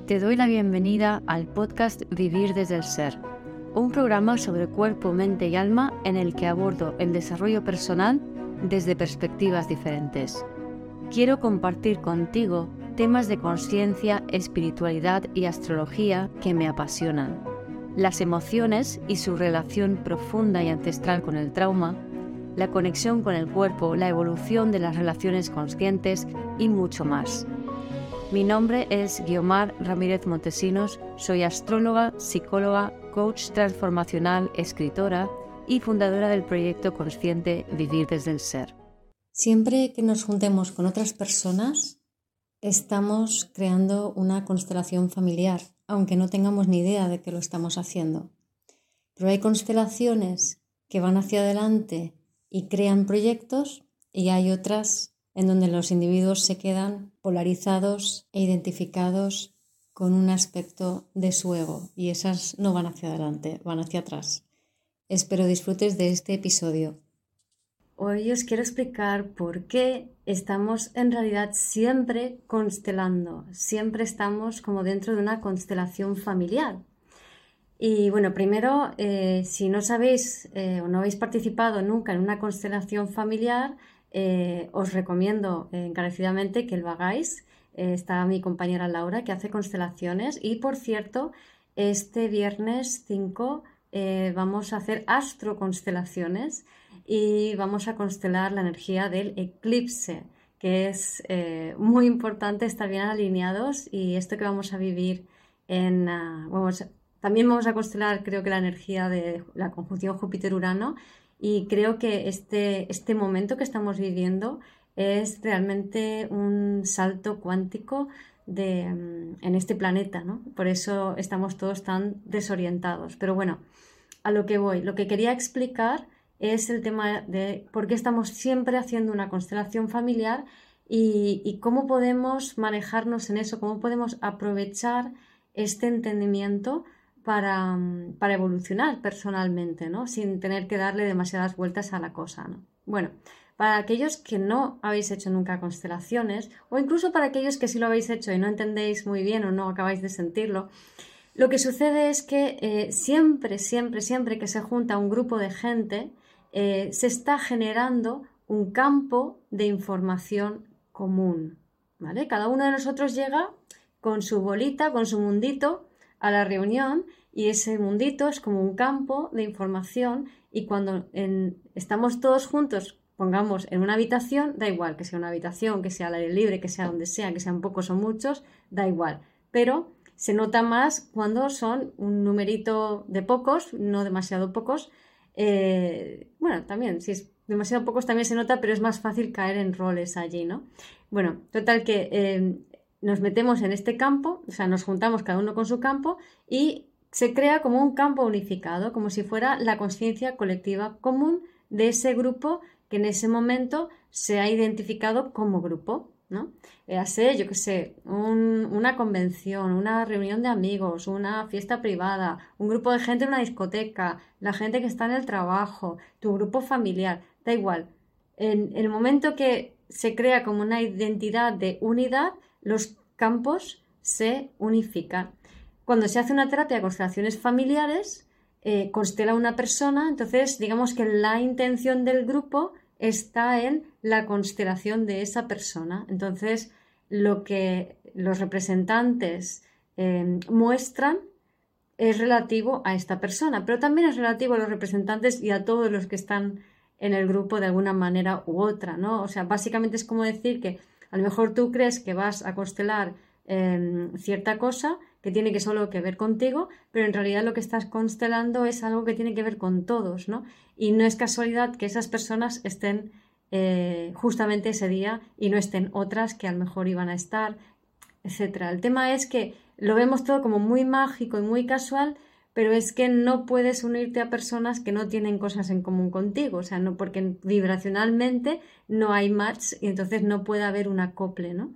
Te doy la bienvenida al podcast Vivir desde el Ser, un programa sobre cuerpo, mente y alma en el que abordo el desarrollo personal desde perspectivas diferentes. Quiero compartir contigo temas de conciencia, espiritualidad y astrología que me apasionan, las emociones y su relación profunda y ancestral con el trauma, la conexión con el cuerpo, la evolución de las relaciones conscientes y mucho más. Mi nombre es Guiomar Ramírez Montesinos, soy astróloga, psicóloga, coach transformacional, escritora y fundadora del proyecto consciente Vivir desde el Ser. Siempre que nos juntemos con otras personas, estamos creando una constelación familiar, aunque no tengamos ni idea de que lo estamos haciendo. Pero hay constelaciones que van hacia adelante y crean proyectos, y hay otras en donde los individuos se quedan polarizados e identificados con un aspecto de su ego, y esas no van hacia adelante, van hacia atrás. Espero disfrutes de este episodio. Hoy os quiero explicar por qué estamos en realidad siempre constelando, siempre estamos como dentro de una constelación familiar. Y bueno, primero, si no sabéis o no habéis participado nunca en una constelación familiar, os recomiendo encarecidamente que lo hagáis. Está mi compañera Laura, que hace constelaciones, y por cierto, este viernes 5 vamos a hacer astroconstelaciones y vamos a constelar la energía del eclipse, que es muy importante estar bien alineados, y esto que vamos a vivir también vamos a constelar, creo que la energía de la conjunción Júpiter-Urano, y creo que este momento que estamos viviendo es realmente un salto cuántico en este planeta, ¿no? Por eso estamos todos tan desorientados. Pero bueno, a lo que voy. Lo que quería explicar es el tema de por qué estamos siempre haciendo una constelación familiar y cómo podemos manejarnos en eso, cómo podemos aprovechar este entendimiento para evolucionar personalmente, ¿no? Sin tener que darle demasiadas vueltas a la cosa, ¿no? Bueno, para aquellos que no habéis hecho nunca constelaciones, o incluso para aquellos que sí lo habéis hecho y no entendéis muy bien o no acabáis de sentirlo, lo que sucede es que siempre que se junta un grupo de gente, se está generando un campo de información común, ¿vale? Cada uno de nosotros llega con su bolita, con su mundito a la reunión, y ese mundito es como un campo de información, y cuando estamos todos juntos, pongamos en una habitación, da igual que sea una habitación, que sea al aire libre, que sea donde sea, que sean pocos o muchos, da igual, pero se nota más cuando son un numerito de pocos, no demasiado pocos. Bueno, también, si es demasiado pocos también se nota, pero es más fácil caer en roles allí, ¿no? Bueno, total que nos metemos en este campo, o sea, nos juntamos cada uno con su campo y se crea como un campo unificado, como si fuera la conciencia colectiva común de ese grupo que en ese momento se ha identificado como grupo, ¿no? Yo qué sé, una convención, una reunión de amigos, una fiesta privada, un grupo de gente en una discoteca, la gente que está en el trabajo, tu grupo familiar, da igual. En el momento que se crea como una identidad de unidad, los campos se unifican. Cuando se hace una terapia de constelaciones familiares, constela una persona, entonces digamos que la intención del grupo está en la constelación de esa persona. Entonces, lo que los representantes muestran es relativo a esta persona, pero también es relativo a los representantes y a todos los que están en el grupo de alguna manera u otra, ¿no? O sea, básicamente es como decir que a lo mejor tú crees que vas a constelar cierta cosa que tiene que solo que ver contigo, pero en realidad lo que estás constelando es algo que tiene que ver con todos, ¿no? Y no es casualidad que esas personas estén justamente ese día y no estén otras que a lo mejor iban a estar, etcétera. El tema es que lo vemos todo como muy mágico y muy casual, pero es que no puedes unirte a personas que no tienen cosas en común contigo, o sea, no, porque vibracionalmente no hay match y entonces no puede haber un acople, ¿no?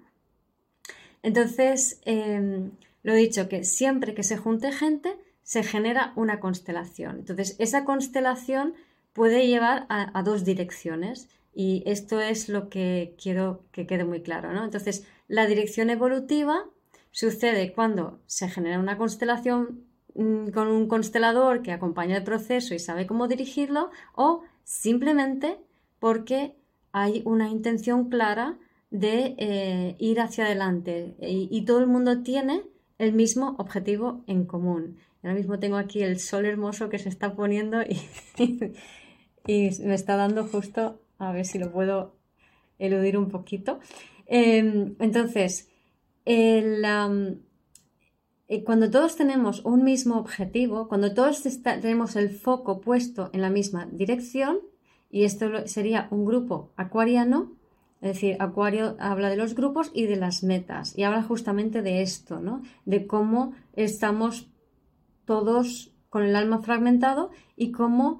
Entonces, lo he dicho, que siempre que se junte gente, se genera una constelación. Entonces, esa constelación puede llevar a dos direcciones, y esto es lo que quiero que quede muy claro, ¿no? Entonces, la dirección evolutiva sucede cuando se genera una constelación con un constelador que acompaña el proceso y sabe cómo dirigirlo, o simplemente porque hay una intención clara de ir hacia adelante y todo el mundo tiene el mismo objetivo en común. Ahora mismo tengo aquí el sol hermoso que se está poniendo y me está dando justo, a ver si lo puedo eludir un poquito. Entonces, cuando todos tenemos un mismo objetivo, cuando todos tenemos el foco puesto en la misma dirección, y esto sería un grupo acuariano, es decir, Acuario habla de los grupos y de las metas, y habla justamente de esto, ¿no? De cómo estamos todos con el alma fragmentado y cómo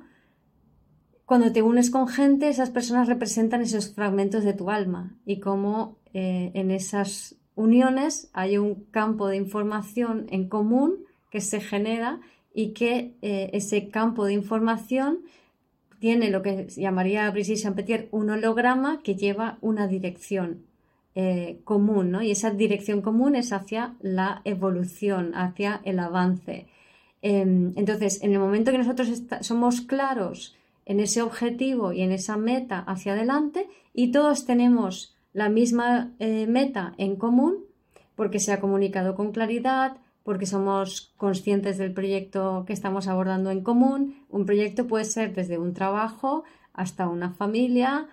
cuando te unes con gente, esas personas representan esos fragmentos de tu alma y cómo en esas uniones hay un campo de información en común que se genera y que ese campo de información tiene lo que llamaría Brigitte Champetier un holograma que lleva una dirección común, ¿no? Y esa dirección común es hacia la evolución, hacia el avance. Entonces, en el momento que nosotros somos claros en ese objetivo y en esa meta hacia adelante y todos tenemos la misma meta en común porque se ha comunicado con claridad, porque somos conscientes del proyecto que estamos abordando en común. Un proyecto puede ser desde un trabajo hasta una familia,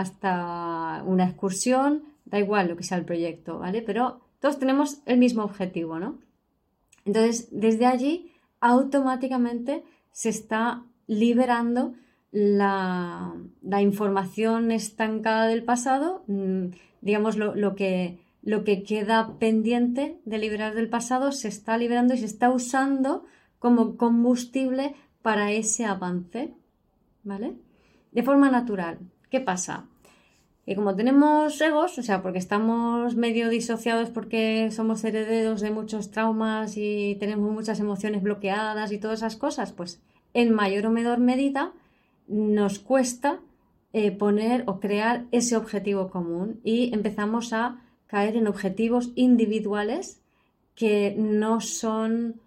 hasta una excursión, da igual lo que sea el proyecto, ¿vale? Pero todos tenemos el mismo objetivo, ¿no? Entonces, desde allí automáticamente se está liberando la información estancada del pasado, digamos lo que queda pendiente de liberar del pasado se está liberando y se está usando como combustible para ese avance, ¿vale? De forma natural. ¿Qué pasa? Que como tenemos egos, o sea, porque estamos medio disociados porque somos herederos de muchos traumas y tenemos muchas emociones bloqueadas y todas esas cosas, pues en mayor o menor medida nos cuesta poner o crear ese objetivo común y empezamos a caer en objetivos individuales que no son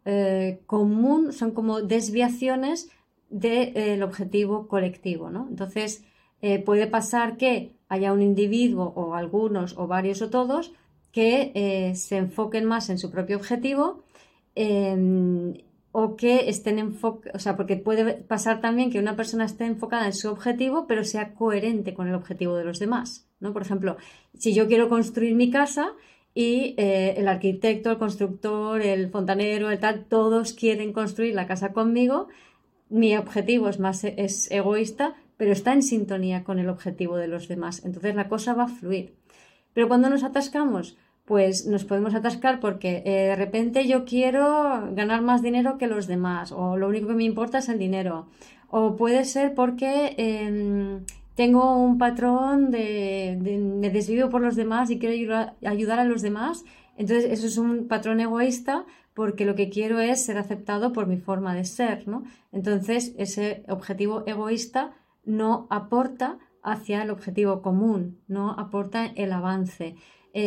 común, son como desviaciones del objetivo colectivo, ¿no? Entonces, puede pasar que haya un individuo o algunos o varios o todos que se enfoquen más en su propio objetivo o que estén enfocados, o sea, porque puede pasar también que una persona esté enfocada en su objetivo pero sea coherente con el objetivo de los demás, ¿no? Por ejemplo, si yo quiero construir mi casa y el arquitecto, el constructor, el fontanero, el tal, todos quieren construir la casa conmigo, mi objetivo es egoísta, pero está en sintonía con el objetivo de los demás. Entonces la cosa va a fluir. Pero cuando nos atascamos, pues nos podemos atascar porque de repente yo quiero ganar más dinero que los demás o lo único que me importa es el dinero. O puede ser porque tengo un patrón me desvivo por los demás y quiero ayudar a los demás. Entonces eso es un patrón egoísta porque lo que quiero es ser aceptado por mi forma de ser, ¿no? Entonces ese objetivo egoísta no aporta hacia el objetivo común, no aporta el avance.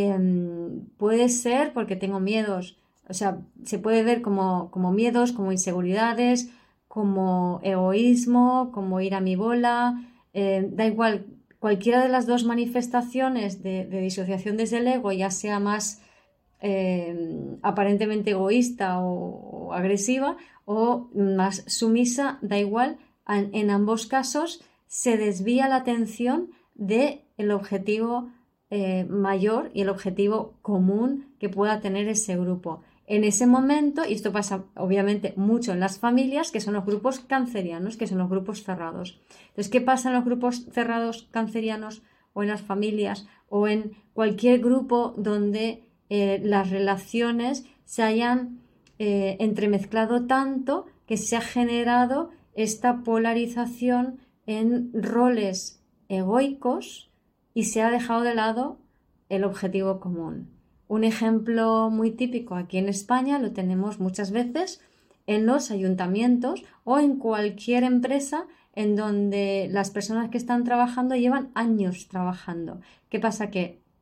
Puede ser porque tengo miedos, o sea, se puede ver como miedos, como inseguridades, como egoísmo, como ir a mi bola, da igual, cualquiera de las dos manifestaciones de disociación desde el ego, ya sea más aparentemente egoísta o agresiva o más sumisa, da igual, en ambos casos se desvía la atención del objetivo mayor y el objetivo común que pueda tener ese grupo. En ese momento, y esto pasa obviamente mucho en las familias, que son los grupos cancerianos, que son los grupos cerrados. Entonces, ¿qué pasa en los grupos cerrados cancerianos o en las familias o en cualquier grupo donde las relaciones se hayan entremezclado tanto que se ha generado esta polarización en roles egoicos y se ha dejado de lado el objetivo común? Un ejemplo muy típico aquí en España lo tenemos muchas veces en los ayuntamientos o en cualquier empresa en donde las personas que están trabajando llevan años trabajando. ¿Qué pasa? Que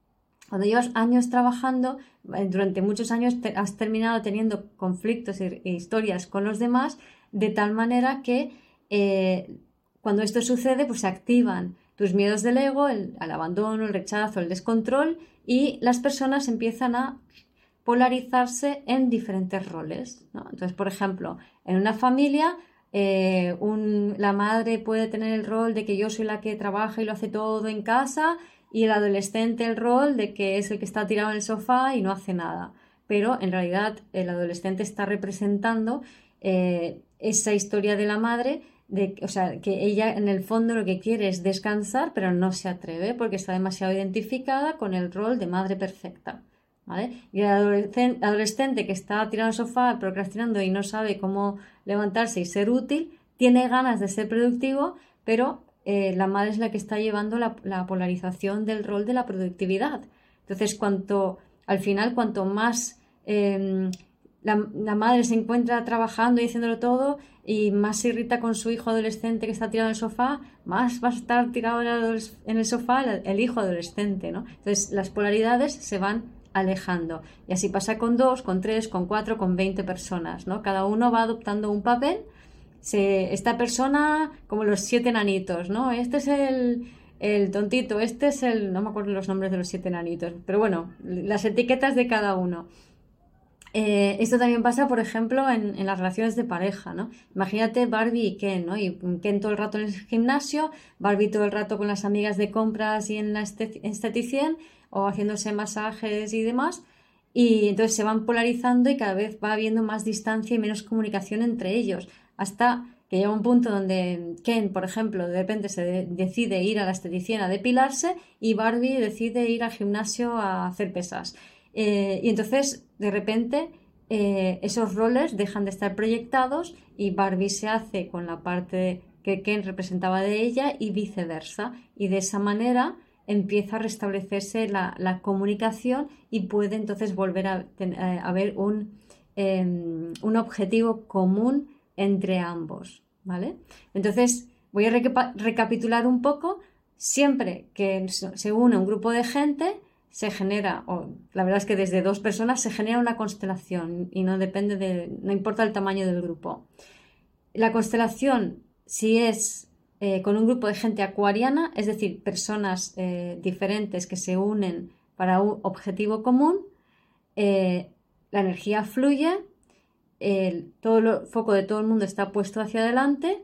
cuando llevas años trabajando, durante muchos años has terminado teniendo conflictos e historias con los demás, de tal manera que cuando esto sucede, pues se activan tus miedos del ego, al abandono, el rechazo, el descontrol, y las personas empiezan a polarizarse en diferentes roles, ¿no? Entonces, por ejemplo, en una familia, la madre puede tener el rol de que yo soy la que trabaja y lo hace todo en casa, y el adolescente el rol de que es el que está tirado en el sofá y no hace nada. Pero en realidad el adolescente está representando esa historia de la madre, o sea, que ella en el fondo lo que quiere es descansar, pero no se atreve porque está demasiado identificada con el rol de madre perfecta, ¿vale? Y el adolescente que está tirado en el sofá procrastinando y no sabe cómo levantarse y ser útil, tiene ganas de ser productivo, pero la madre es la que está llevando la polarización del rol de la productividad. Entonces, al final, cuanto más la madre se encuentra trabajando y haciéndolo todo y más se irrita con su hijo adolescente que está tirado en el sofá, más va a estar tirado en el sofá el hijo adolescente, ¿no? Entonces, las polaridades se van alejando. Y así pasa con 2, con 3, con 4, con 20 personas, ¿no? Cada uno va adoptando un papel. Esta persona, como los 7 enanitos, ¿no? Este es el tontito, este es el... No me acuerdo los nombres de los 7 enanitos, pero bueno, las etiquetas de cada uno. Esto también pasa, por ejemplo, en las relaciones de pareja, ¿no? Imagínate Barbie y Ken, ¿no? Y Ken todo el rato en el gimnasio, Barbie todo el rato con las amigas de compras y en la esteticien o haciéndose masajes y demás. Y entonces se van polarizando y cada vez va habiendo más distancia y menos comunicación entre ellos, hasta que llega un punto donde Ken, por ejemplo, de repente decide ir a la esteticien a depilarse y Barbie decide ir al gimnasio a hacer pesas. Y entonces, de repente, esos roles dejan de estar proyectados y Barbie se hace con la parte que Ken representaba de ella y viceversa. Y de esa manera empieza a restablecerse la comunicación y puede entonces volver a haber un objetivo común entre ambos, ¿vale? Entonces, voy a recapitular un poco. Siempre que se une un grupo de gente, se genera, la verdad es que desde 2 personas se genera una constelación y no importa el tamaño del grupo. La constelación, si es con un grupo de gente acuariana, es decir, personas diferentes que se unen para un objetivo común, la energía fluye, todo el foco de todo el mundo está puesto hacia adelante,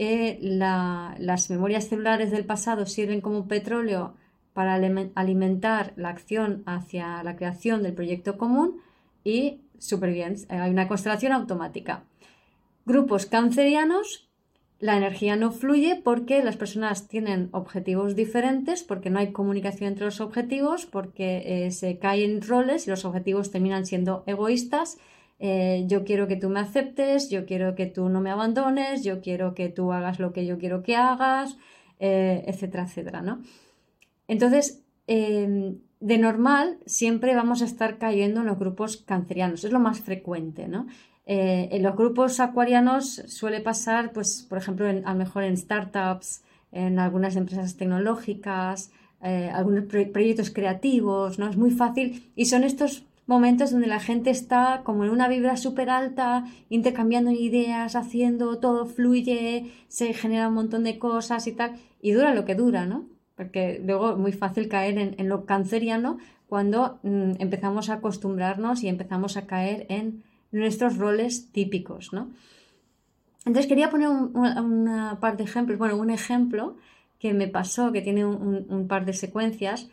las memorias celulares del pasado sirven como petróleo para alimentar la acción hacia la creación del proyecto común y súper bien, hay una constelación automática. Grupos cancerianos, la energía no fluye porque las personas tienen objetivos diferentes, porque no hay comunicación entre los objetivos, porque se caen roles y los objetivos terminan siendo egoístas. Yo quiero que tú me aceptes, yo quiero que tú no me abandones, yo quiero que tú hagas lo que yo quiero que hagas, etcétera, etcétera, ¿no? Entonces, de normal siempre vamos a estar cayendo en los grupos cancerianos, es lo más frecuente, ¿no? En los grupos acuarianos suele pasar, pues, por ejemplo, a lo mejor en startups, en algunas empresas tecnológicas, algunos proyectos creativos, ¿no? Es muy fácil y son estos momentos donde la gente está como en una vibra súper alta, intercambiando ideas, haciendo, todo fluye, se genera un montón de cosas y tal, y dura lo que dura, ¿no? Porque luego es muy fácil caer en lo canceriano cuando empezamos a acostumbrarnos y empezamos a caer en nuestros roles típicos, ¿no? Entonces quería poner una par de ejemplos, bueno, un ejemplo que me pasó, que tiene un par de secuencias,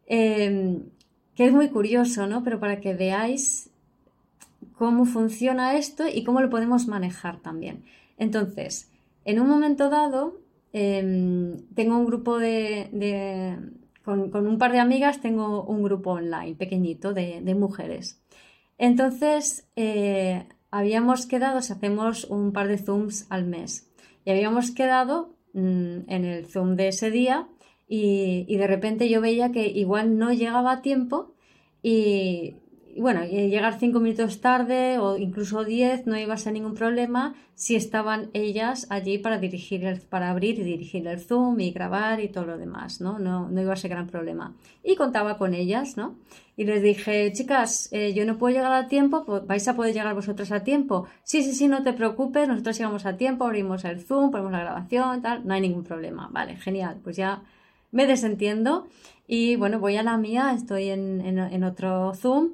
que es muy curioso, ¿no? Pero para que veáis cómo funciona esto y cómo lo podemos manejar también. Entonces, en un momento dado, tengo un grupo con un par de amigas, tengo un grupo online pequeñito de mujeres. Entonces, habíamos quedado, hacemos un par de Zooms al mes, y habíamos quedado en el Zoom de ese día y de repente yo veía que igual no llegaba a tiempo y bueno, llegar 5 minutos tarde o incluso 10 no iba a ser ningún problema si estaban ellas allí para para abrir y dirigir el Zoom y grabar y todo lo demás, ¿no? No iba a ser gran problema. Y contaba con ellas, ¿no? Y les dije, chicas, yo no puedo llegar a tiempo, pues vais a poder llegar vosotras a tiempo. Sí, no te preocupes, nosotros llegamos a tiempo, abrimos el Zoom, ponemos la grabación, tal, no hay ningún problema. Vale, genial, pues ya me desentiendo. Y bueno, voy a la mía, estoy en otro Zoom.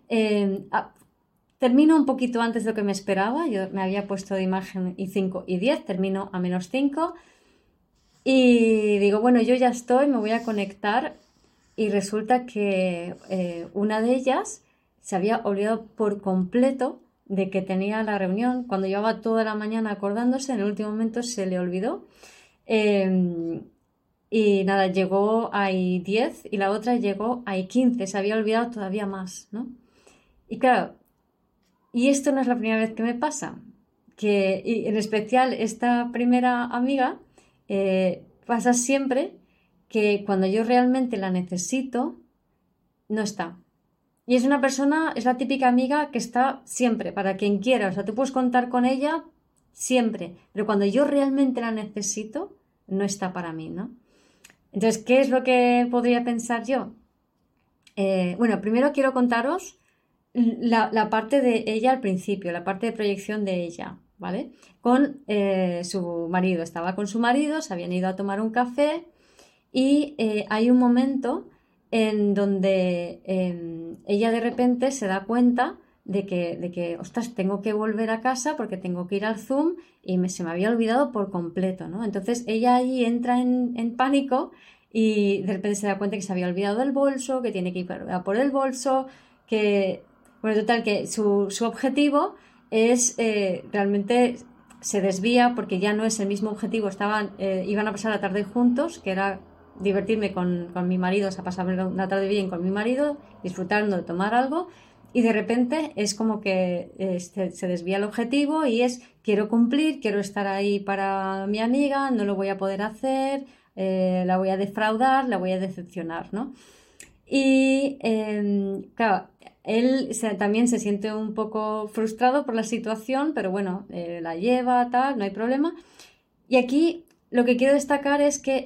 Termino un poquito antes de lo que me esperaba. Yo me había puesto de imagen y 5 y 10, termino a -5. Y digo, bueno, yo ya estoy, me voy a conectar. Y resulta que una de ellas se había olvidado por completo de que tenía la reunión. Cuando llevaba toda la mañana acordándose, en el último momento se le olvidó. Y nada, llegó a 10 y la otra llegó a 15, se había olvidado todavía más, ¿no? Y claro, y esto no es la primera vez que me pasa, y en especial esta primera amiga, pasa siempre que cuando yo realmente la necesito, no está. Y es una persona, es la típica amiga que está siempre, para quien quiera, o sea, tú puedes contar con ella siempre, pero cuando yo realmente la necesito, no está para mí, ¿no? Entonces, ¿qué es lo que podría pensar yo? Bueno, primero quiero contaros la parte de ella al principio, la parte de proyección de ella, ¿vale? Con su marido. Estaba con su marido, se habían ido a tomar un café y hay un momento en donde ella de repente se da cuenta de que, ostras, tengo que volver a casa porque tengo que ir al Zoom y se me había olvidado por completo, ¿no? Entonces ella ahí entra en pánico y de repente se da cuenta que se había olvidado el bolso, que tiene que ir a por el bolso, bueno, total, que su objetivo es realmente se desvía porque ya no es el mismo objetivo, iban a pasar la tarde juntos, que era divertirme con mi marido, o sea, pasarme una tarde bien con mi marido, disfrutando de tomar algo. Y de repente es como que se desvía el objetivo y quiero cumplir, quiero estar ahí para mi amiga, no lo voy a poder hacer, la voy a defraudar, la voy a decepcionar, ¿no? Y claro, él también se siente un poco frustrado por la situación, pero bueno, la lleva, tal, no hay problema. Y aquí lo que quiero destacar es que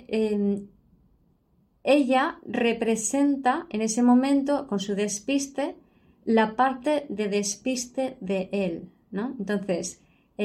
ella representa en ese momento, con su despiste, la parte de despiste de él, ¿no? Entonces,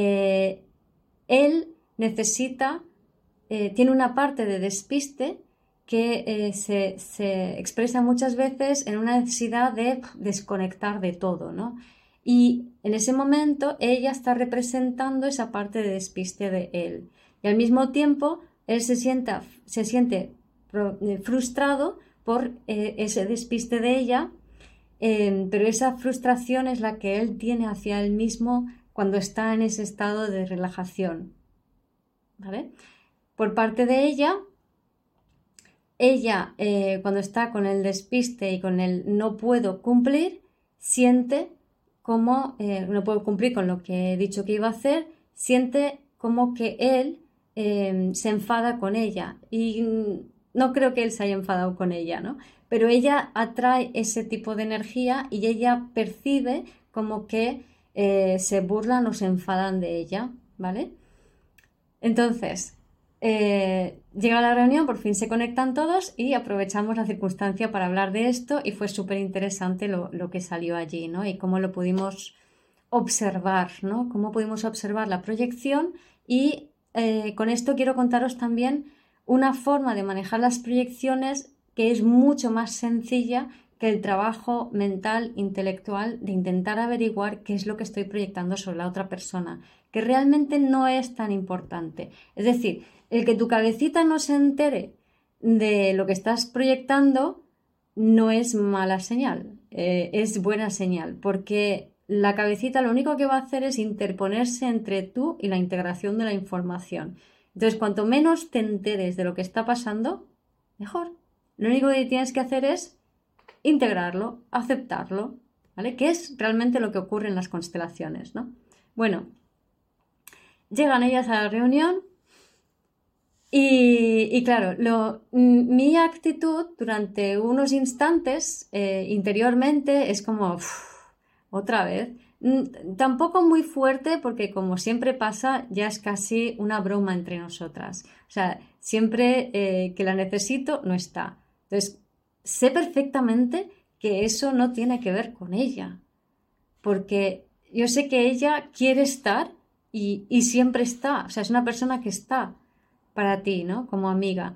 él necesita, tiene una parte de despiste que se expresa muchas veces en una necesidad de desconectar de todo, ¿no? Y en ese momento ella está representando esa parte de despiste de él. Y al mismo tiempo él se siente frustrado por ese despiste de ella. Pero esa frustración es la que él tiene hacia él mismo cuando está en ese estado de relajación, ¿vale? Por parte de ella, cuando está con el despiste y con el no puedo cumplir, siente como no puedo cumplir con lo que he dicho que iba a hacer, siente como que él se enfada con ella. Y no creo que él se haya enfadado con ella, ¿no? Pero ella atrae ese tipo de energía y ella percibe como que se burlan o se enfadan de ella, ¿vale? Entonces, llega la reunión, por fin se conectan todos y aprovechamos la circunstancia para hablar de esto y fue súper interesante lo que salió allí, ¿no? Y cómo lo pudimos observar, ¿no? Cómo pudimos observar la proyección y con esto quiero contaros también una forma de manejar las proyecciones que es mucho más sencilla que el trabajo mental, intelectual, de intentar averiguar qué es lo que estoy proyectando sobre la otra persona, que realmente no es tan importante. Es decir, el que tu cabecita no se entere de lo que estás proyectando no es mala señal, es buena señal, porque la cabecita lo único que va a hacer es interponerse entre tú y la integración de la información. Entonces, cuanto menos te enteres de lo que está pasando, mejor. Lo único que tienes que hacer es integrarlo, aceptarlo, ¿vale? Que es realmente lo que ocurre en las constelaciones, ¿no? Bueno, llegan ellas a la reunión Y claro, mi actitud durante unos instantes interiormente es como, otra vez. Tampoco muy fuerte porque como siempre pasa, ya es casi una broma entre nosotras. O sea, siempre que la necesito, no está. Entonces, sé perfectamente que eso no tiene que ver con ella. Porque yo sé que ella quiere estar y siempre está. O sea, es una persona que está para ti, ¿no? Como amiga.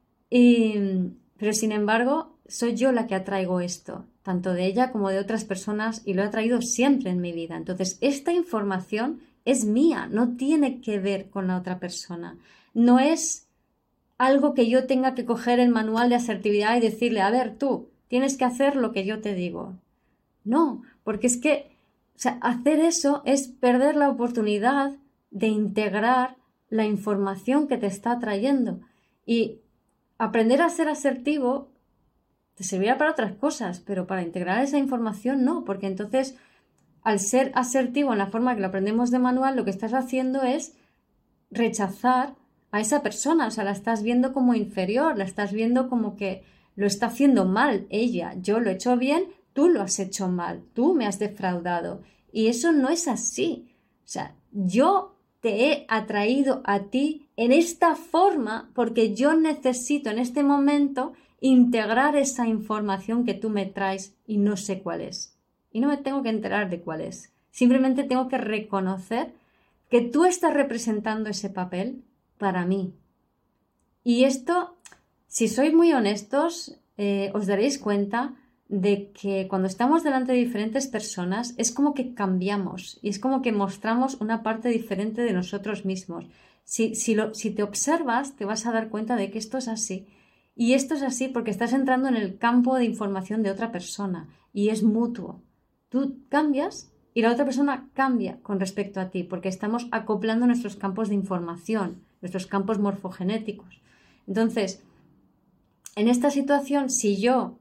Pero sin embargo, soy yo la que atraigo esto, tanto de ella como de otras personas, y lo he traído siempre en mi vida. Entonces, esta información es mía, no tiene que ver con la otra persona. No es algo que yo tenga que coger el manual de asertividad y decirle, a ver, tú, tienes que hacer lo que yo te digo. No, porque es que, o sea, hacer eso es perder la oportunidad de integrar la información que te está trayendo. Y aprender a ser asertivo te servirá para otras cosas, pero para integrar esa información no, porque entonces al ser asertivo en la forma que lo aprendemos de manual, lo que estás haciendo es rechazar a esa persona, o sea, la estás viendo como inferior, la estás viendo como que lo está haciendo mal ella, yo lo he hecho bien, tú lo has hecho mal, tú me has defraudado, y eso no es así. O sea, yo te he atraído a ti en esta forma porque yo necesito en este momento integrar esa información que tú me traes y no sé cuál es. Y no me tengo que enterar de cuál es. Simplemente tengo que reconocer que tú estás representando ese papel para mí. Y esto, si sois muy honestos, os daréis cuenta de que cuando estamos delante de diferentes personas es como que cambiamos y es como que mostramos una parte diferente de nosotros mismos. Si te observas, te vas a dar cuenta de que esto es así. Y esto es así porque estás entrando en el campo de información de otra persona y es mutuo. Tú cambias y la otra persona cambia con respecto a ti porque estamos acoplando nuestros campos de información, nuestros campos morfogenéticos. Entonces, en esta situación, si yo,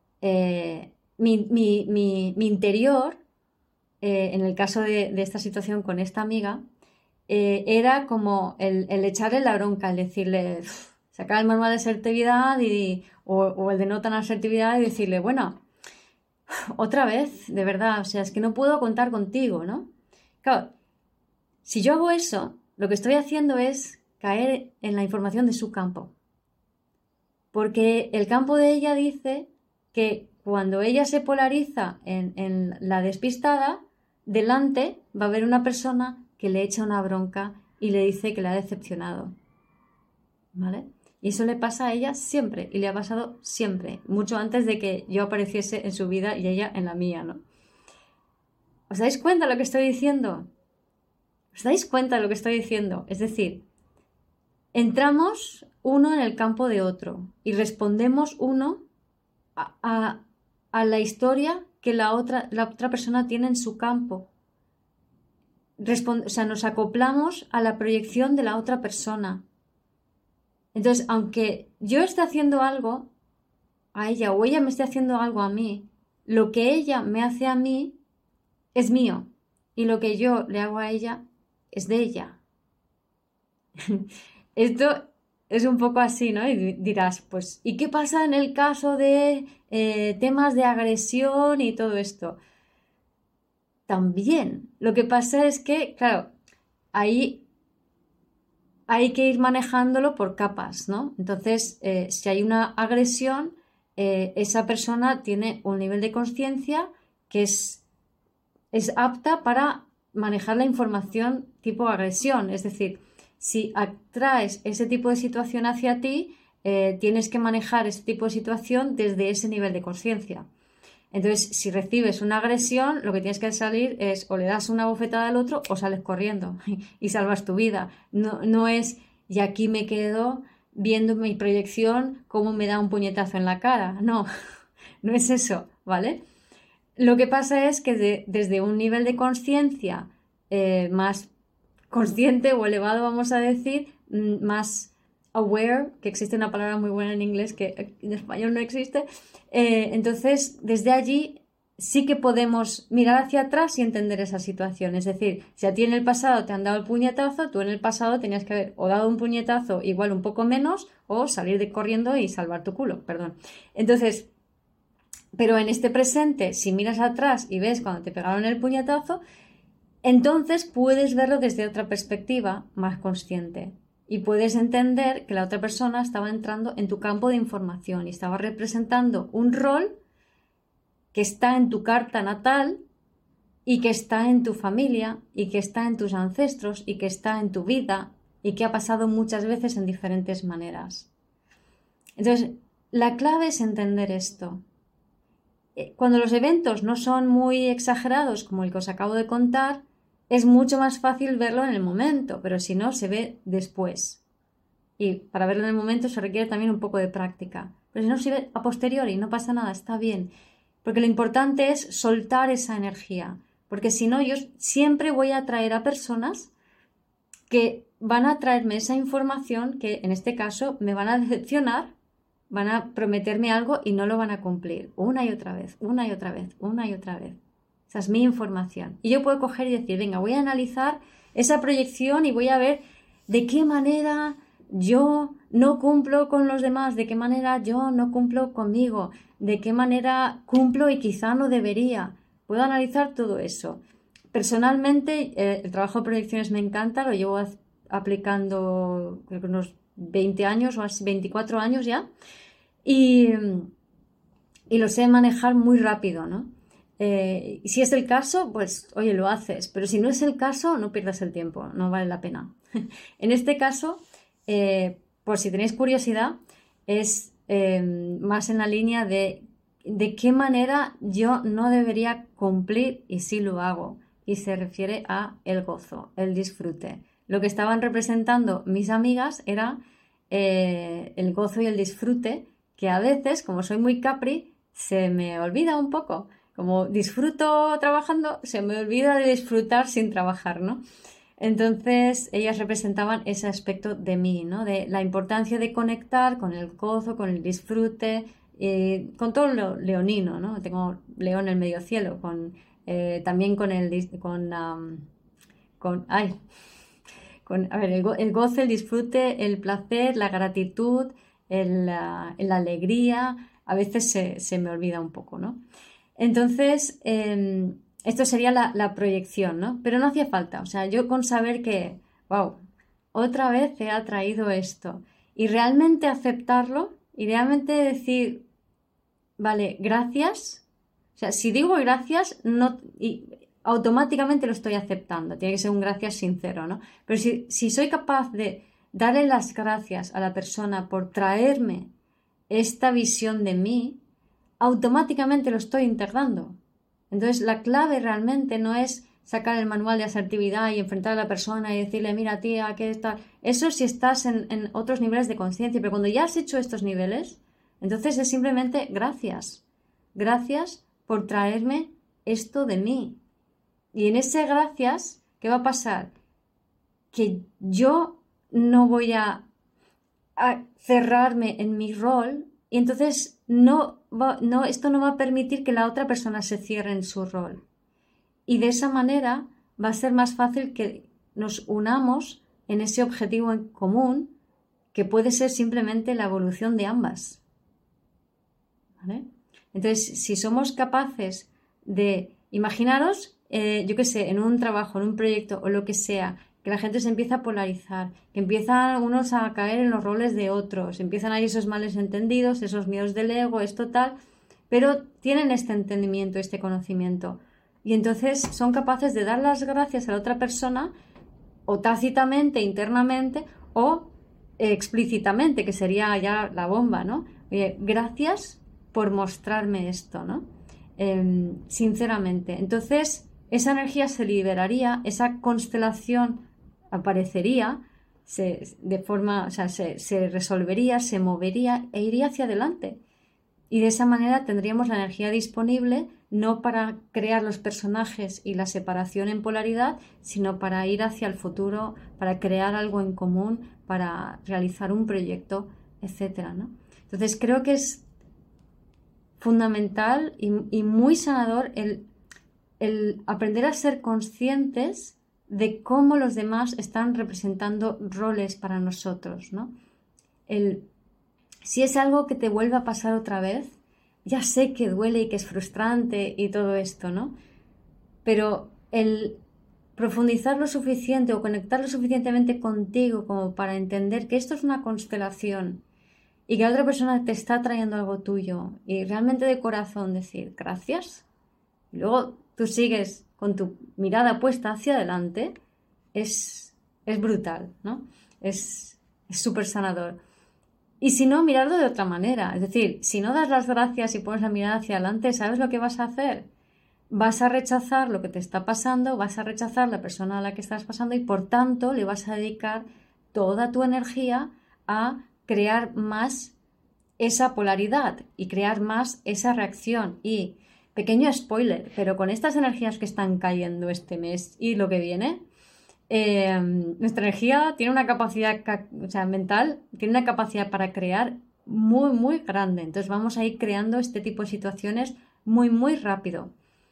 mi interior, en el caso de esta situación con esta amiga, era como el echarle la bronca, el decirle, sacar el manual de asertividad o el de no tan asertividad y decirle, bueno, otra vez, de verdad, o sea, es que no puedo contar contigo, ¿no? Claro, si yo hago eso, lo que estoy haciendo es caer en la información de su campo. Porque el campo de ella dice que cuando ella se polariza en la despistada, delante va a haber una persona que le echa una bronca y le dice que le ha decepcionado. ¿Vale? Y eso le pasa a ella siempre, y le ha pasado siempre, mucho antes de que yo apareciese en su vida y ella en la mía, ¿no? ¿Os dais cuenta de lo que estoy diciendo? ¿Os dais cuenta de lo que estoy diciendo? Es decir, entramos uno en el campo de otro y respondemos uno a la historia que la otra persona tiene en su campo. O sea, nos acoplamos a la proyección de la otra persona. Entonces, aunque yo esté haciendo algo a ella o ella me esté haciendo algo a mí, lo que ella me hace a mí es mío y lo que yo le hago a ella es de ella. Esto es un poco así, ¿no? Y dirás, pues, ¿y qué pasa en el caso de temas de agresión y todo esto? También. Lo que pasa es que, claro, ahí hay que ir manejándolo por capas, ¿no? Entonces, si hay una agresión, esa persona tiene un nivel de conciencia que es apta para manejar la información tipo agresión. Es decir, si atraes ese tipo de situación hacia ti, tienes que manejar ese tipo de situación desde ese nivel de conciencia. Entonces, si recibes una agresión, lo que tienes que salir es o le das una bofetada al otro o sales corriendo y salvas tu vida. No es, y aquí me quedo viendo mi proyección cómo me da un puñetazo en la cara. No, no es eso, ¿vale? Lo que pasa es que desde un nivel de conciencia más consciente o elevado, vamos a decir, más aware, que existe una palabra muy buena en inglés que en español no existe, entonces desde allí sí que podemos mirar hacia atrás y entender esa situación. Es decir, si a ti en el pasado te han dado el puñetazo, tú en el pasado tenías que haber o dado un puñetazo igual un poco menos o salir corriendo y salvar tu culo, perdón. Entonces, pero en este presente, si miras atrás y ves cuando te pegaron el puñetazo, entonces puedes verlo desde otra perspectiva más consciente. Y puedes entender que la otra persona estaba entrando en tu campo de información y estaba representando un rol que está en tu carta natal y que está en tu familia y que está en tus ancestros y que está en tu vida y que ha pasado muchas veces en diferentes maneras. Entonces, la clave es entender esto. Cuando los eventos no son muy exagerados como el que os acabo de contar, es mucho más fácil verlo en el momento, pero si no, se ve después. Y para verlo en el momento se requiere también un poco de práctica. Pero si no, se ve a posteriori, no pasa nada, está bien. Porque lo importante es soltar esa energía. Porque si no, yo siempre voy a atraer a personas que van a traerme esa información que en este caso me van a decepcionar, van a prometerme algo y no lo van a cumplir. Una y otra vez, una y otra vez, una y otra vez. Esa es mi información. Y yo puedo coger y decir, venga, voy a analizar esa proyección y voy a ver de qué manera yo no cumplo con los demás, de qué manera yo no cumplo conmigo, de qué manera cumplo y quizá no debería. Puedo analizar todo eso. Personalmente, el trabajo de proyecciones me encanta, lo llevo aplicando creo que unos 20 años o así, 24 años ya, y lo sé manejar muy rápido, ¿no? Si es el caso, pues oye, lo haces, pero si no es el caso, no pierdas el tiempo, no vale la pena. En este caso, por si tenéis curiosidad, es más en la línea de qué manera yo no debería cumplir y sí lo hago. Y se refiere a el gozo, el disfrute. Lo que estaban representando mis amigas era el gozo y el disfrute, que a veces, como soy muy capri, se me olvida un poco. Como disfruto trabajando, se me olvida de disfrutar sin trabajar, ¿no? Entonces, ellas representaban ese aspecto de mí, ¿no? De la importancia de conectar con el gozo, con el disfrute, con todo lo leonino, ¿no? Tengo León en el medio cielo, también con el gozo, el disfrute, el placer, la gratitud, la alegría, a veces se me olvida un poco, ¿no? Entonces, esto sería la proyección, ¿no? Pero no hacía falta, o sea, yo con saber que, wow, otra vez he atraído esto y realmente aceptarlo y realmente decir, vale, gracias, o sea, si digo gracias, no, automáticamente lo estoy aceptando, tiene que ser un gracias sincero, ¿no? Pero si soy capaz de darle las gracias a la persona por traerme esta visión de mí, automáticamente lo estoy integrando. Entonces, la clave realmente no es sacar el manual de asertividad y enfrentar a la persona y decirle, mira, tía, ¿qué tal? Eso si estás en otros niveles de conciencia, pero cuando ya has hecho estos niveles, entonces es simplemente gracias. Gracias por traerme esto de mí. Y en ese gracias, ¿qué va a pasar? Que yo no voy a cerrarme en mi rol y entonces esto no va a permitir que la otra persona se cierre en su rol. Y de esa manera va a ser más fácil que nos unamos en ese objetivo en común, que puede ser simplemente la evolución de ambas. ¿Vale? Entonces, si somos capaces de, imaginaros, yo qué sé, en un trabajo, en un proyecto o lo que sea, que la gente se empieza a polarizar, que empiezan unos a caer en los roles de otros, empiezan ahí esos males entendidos, esos miedos del ego, esto tal, pero tienen este entendimiento, este conocimiento. Y entonces son capaces de dar las gracias a la otra persona, o tácitamente, internamente, o explícitamente, que sería ya la bomba, ¿no? Oye, gracias por mostrarme esto, ¿no? Sinceramente. Entonces, esa energía se liberaría, esa constelación aparecería, se resolvería, se movería e iría hacia adelante. Y de esa manera tendríamos la energía disponible no para crear los personajes y la separación en polaridad, sino para ir hacia el futuro, para crear algo en común, para realizar un proyecto, etcétera, ¿no? Entonces creo que es fundamental y muy sanador el aprender a ser conscientes de cómo los demás están representando roles para nosotros, ¿no? Si es algo que te vuelve a pasar otra vez, ya sé que duele y que es frustrante y todo esto, ¿no? Pero el profundizar lo suficiente o conectar lo suficientemente contigo como para entender que esto es una constelación y que la otra persona te está trayendo algo tuyo y realmente de corazón decir gracias y luego tú sigues con tu mirada puesta hacia adelante, es brutal, ¿no? Es súper sanador. Y si no, mirarlo de otra manera. Es decir, si no das las gracias y pones la mirada hacia adelante, ¿sabes lo que vas a hacer? Vas a rechazar lo que te está pasando, vas a rechazar la persona a la que estás pasando y por tanto le vas a dedicar toda tu energía a crear más esa polaridad y crear más esa reacción. Y pequeño spoiler, pero con estas energías que están cayendo este mes y lo que viene, nuestra energía tiene una capacidad mental, tiene una capacidad para crear muy, muy grande. Entonces vamos a ir creando este tipo de situaciones muy, muy rápido.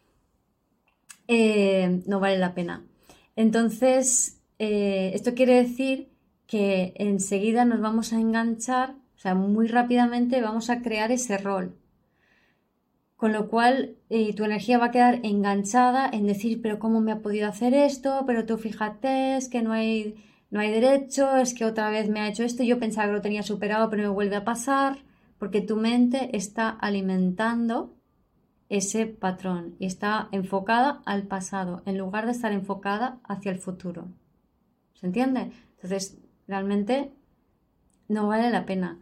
No vale la pena. Entonces, esto quiere decir que enseguida nos vamos a enganchar, o sea, muy rápidamente vamos a crear ese rol. Con lo cual, tu energía va a quedar enganchada en decir, pero ¿cómo me ha podido hacer esto? Pero tú fíjate, es que no hay derecho, es que otra vez me ha hecho esto, yo pensaba que lo tenía superado, pero me vuelve a pasar, porque tu mente está alimentando ese patrón y está enfocada al pasado, en lugar de estar enfocada hacia el futuro. ¿Se entiende? Entonces, realmente no vale la pena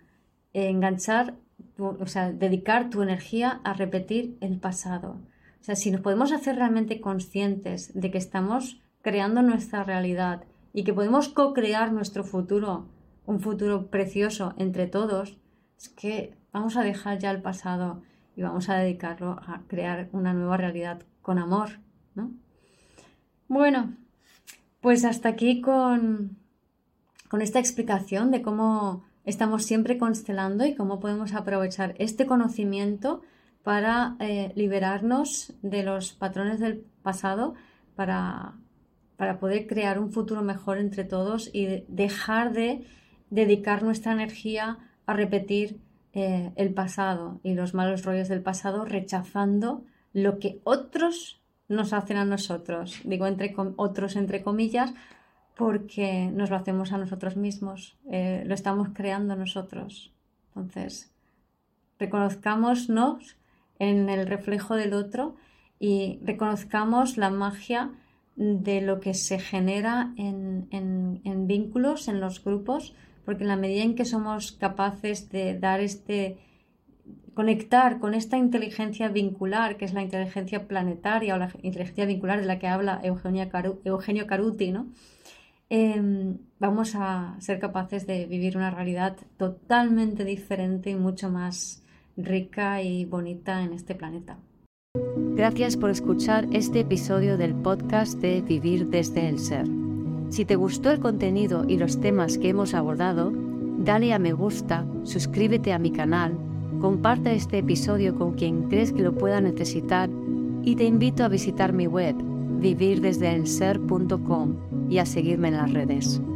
dedicar tu energía a repetir el pasado. O sea, si nos podemos hacer realmente conscientes de que estamos creando nuestra realidad y que podemos co-crear nuestro futuro, un futuro precioso entre todos, es que vamos a dejar ya el pasado y vamos a dedicarlo a crear una nueva realidad con amor, ¿no? Bueno, pues hasta aquí con esta explicación de cómo estamos siempre constelando y cómo podemos aprovechar este conocimiento para liberarnos de los patrones del pasado, para poder crear un futuro mejor entre todos y dejar de dedicar nuestra energía a repetir el pasado y los malos rollos del pasado, rechazando lo que otros nos hacen a nosotros. Digo otros entre comillas, porque nos lo hacemos a nosotros mismos, lo estamos creando nosotros. Entonces, reconozcámonos en el reflejo del otro y reconozcamos la magia de lo que se genera en vínculos, en los grupos, porque en la medida en que somos capaces de dar conectar con esta inteligencia vincular, que es la inteligencia planetaria o la inteligencia vincular de la que habla Eugenio Caruti, ¿no? Vamos a ser capaces de vivir una realidad totalmente diferente y mucho más rica y bonita en este planeta. Gracias por escuchar este episodio del podcast de Vivir desde el Ser. Si te gustó el contenido y los temas que hemos abordado, dale a me gusta, suscríbete a mi canal, comparte este episodio con quien crees que lo pueda necesitar y te invito a visitar mi web vivirdesdeelser.com y a seguirme en las redes.